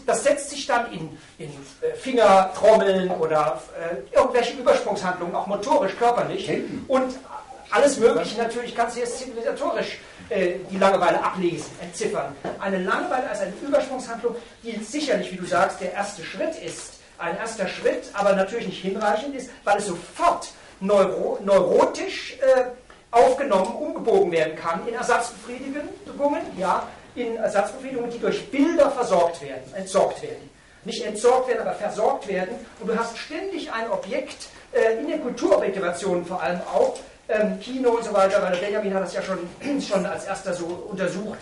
das setzt sich dann in Fingertrommeln oder irgendwelche Übersprungshandlungen, auch motorisch, körperlich. Und alles Mögliche natürlich kannst du jetzt zivilisatorisch die Langeweile ablesen, entziffern. Eine Langeweile als eine Übersprungshandlung, die sicherlich, wie du sagst, der erste Schritt ist. Ein erster Schritt, aber natürlich nicht hinreichend ist, weil es sofort neurotisch aufgenommen, umgebogen werden kann in Ersatzbefriedigungen, ja, in Ersatzbefriedigungen, die durch Bilder entsorgt werden. Nicht entsorgt werden, aber versorgt werden. Und du hast ständig ein Objekt, in den Kulturobjektivationen vor allem auch, Kino und so weiter, weil der Benjamin hat das ja schon als erster so untersucht,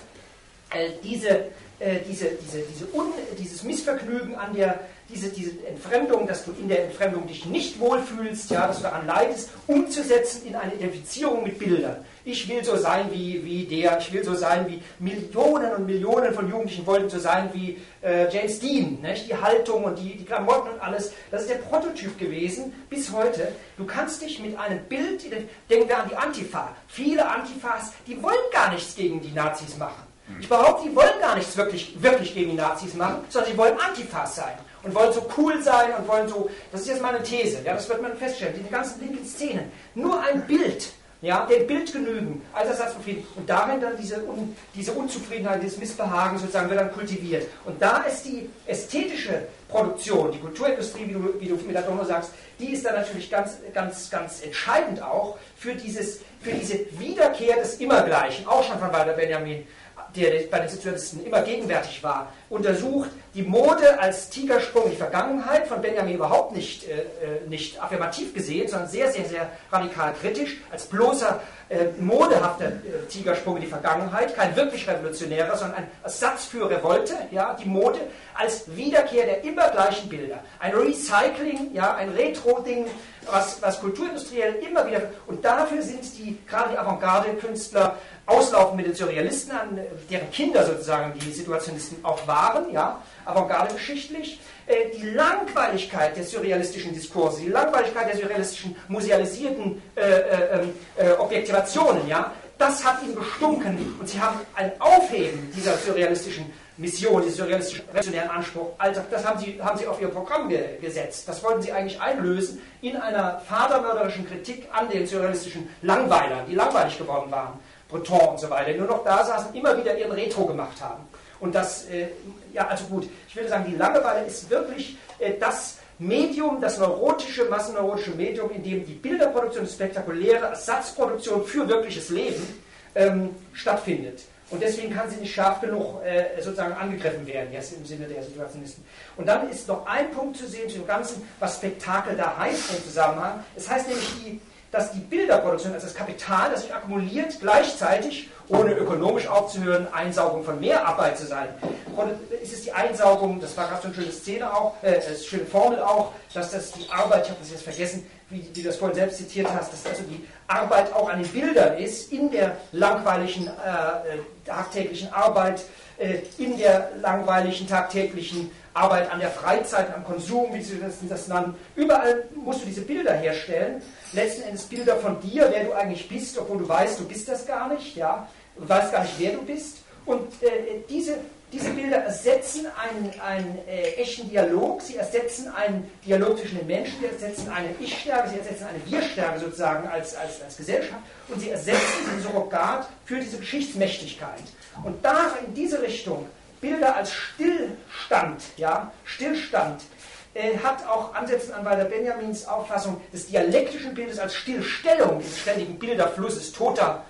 dieses Missvergnügen an diese Entfremdung, dass du in der Entfremdung dich nicht wohlfühlst, ja, dass du daran leidest, umzusetzen in eine Identifizierung mit Bildern. Ich will so sein wie der, ich will so sein wie Millionen und Millionen von Jugendlichen wollten so sein wie James Dean, nicht? Die Haltung und die Klamotten und alles, das ist der Prototyp gewesen bis heute. Du kannst dich mit einem Bild, denken wir an die Antifa, viele Antifas, die wollen gar nichts gegen die Nazis machen. Ich behaupte, die wollen gar nichts wirklich gegen die Nazis machen, sondern sie wollen Antifas sein und wollen so cool sein und wollen so, das ist jetzt meine These, ja, das wird man feststellen, die ganzen linken Szenen, nur ein Bild, ja, dem Bild genügen, als Ersatzbefriedigung und darin dann diese Unzufriedenheit, dieses Missbehagen sozusagen wird dann kultiviert. Und da ist die ästhetische Produktion, die Kulturindustrie, wie du mit Adorno sagst, die ist dann natürlich ganz entscheidend auch für diese Wiederkehr des Immergleichen, auch schon von Walter Benjamin, der bei den Situatisten immer gegenwärtig war, untersucht die Mode als Tigersprung in die Vergangenheit, von Benjamin überhaupt nicht affirmativ gesehen, sondern sehr, sehr, sehr radikal kritisch, als bloßer modehafter Tigersprung in die Vergangenheit, kein wirklich revolutionärer, sondern ein Ersatz für Revolte, ja, die Mode als Wiederkehr der immer gleichen Bilder. Ein Recycling, ja, ein Retro-Ding, was kulturindustriell immer wieder, und dafür sind gerade die Avantgarde-Künstler auslaufen mit den Surrealisten an, deren Kinder sozusagen die Situationisten auch waren, ja, Avantgarde-geschichtlich, die Langweiligkeit der surrealistischen Diskurse, die Langweiligkeit der surrealistischen musealisierten Objektivationen, ja, das hat ihnen gestunken und sie haben ein Aufheben dieser surrealistischen Mission, diesen surrealistischen revolutionären Anspruch, das haben sie auf ihr Programm gesetzt. Das wollten sie eigentlich einlösen in einer vatermörderischen Kritik an den surrealistischen Langweilern, die langweilig geworden waren, Breton und so weiter, die nur noch da saßen, immer wieder ihren Retro gemacht haben. Und das, ja, also gut, ich würde sagen, die Langeweile ist wirklich das Medium, das massenneurotische Medium, in dem die Bilderproduktion, die spektakuläre Ersatzproduktion für wirkliches Leben stattfindet. Und deswegen kann sie nicht scharf genug sozusagen angegriffen werden, jetzt im Sinne der Situationisten. Und dann ist noch ein Punkt zu sehen zu dem Ganzen, was Spektakel da heißt im Zusammenhang. Es heißt nämlich, dass die Bilderproduktion, also das Kapital, das sich akkumuliert, gleichzeitig, ohne ökonomisch aufzuhören, Einsaugung von Mehrarbeit zu sein. Ist es die Einsaugung, das war gerade so eine schöne Szene auch, schöne Formel auch, dass das die Arbeit, ich habe das jetzt vergessen, wie du das vorhin selbst zitiert hast, dass also die Arbeit auch an den Bildern ist, in der langweiligen tagtäglichen Arbeit, in der langweiligen tagtäglichen Arbeit an der Freizeit, am Konsum, wie sie das nennen. Überall musst du diese Bilder herstellen, letzten Endes Bilder von dir, wer du eigentlich bist, obwohl du weißt, du bist das gar nicht, ja, du weißt gar nicht, wer du bist. Und diese Bilder ersetzen einen echten Dialog, sie ersetzen einen Dialog zwischen den Menschen, sie ersetzen eine Ich-Stärke, sie ersetzen eine Wir-Stärke sozusagen als Gesellschaft und sie ersetzen den Surrogat für diese Geschichtsmächtigkeit. Und da in diese Richtung Bilder als Stillstand, ja, Stillstand, hat auch Ansätze an Walter Benjamins Auffassung des dialektischen Bildes als Stillstellung dieses ständigen Bilderflusses, toter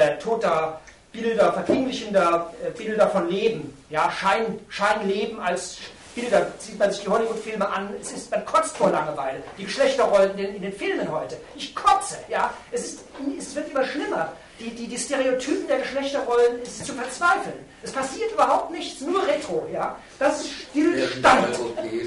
Bilder, verklinglichender Bilder von Leben, ja, Scheinleben als Bilder, sieht man sich die Hollywood-Filme an, man kotzt vor Langeweile, die Geschlechterrollen in den Filmen heute, ich kotze, ja, es wird immer schlimmer. Die Stereotypen der Geschlechterrollen ist zu verzweifeln. Es passiert überhaupt nichts, nur Retro, ja. Das ist Stillstand.